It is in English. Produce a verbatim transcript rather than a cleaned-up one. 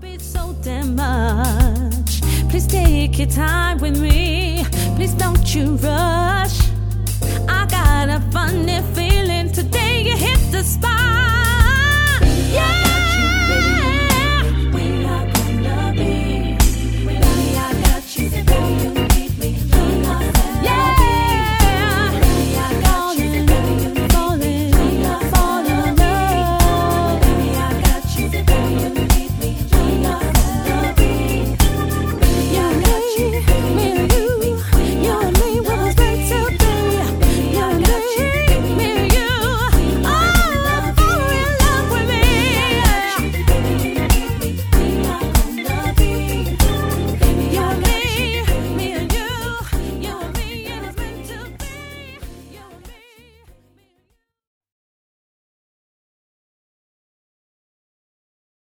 beat so damn much. Please take your time with me. Please don't you rush. I got a funny feeling today you hit the spot. Yeah.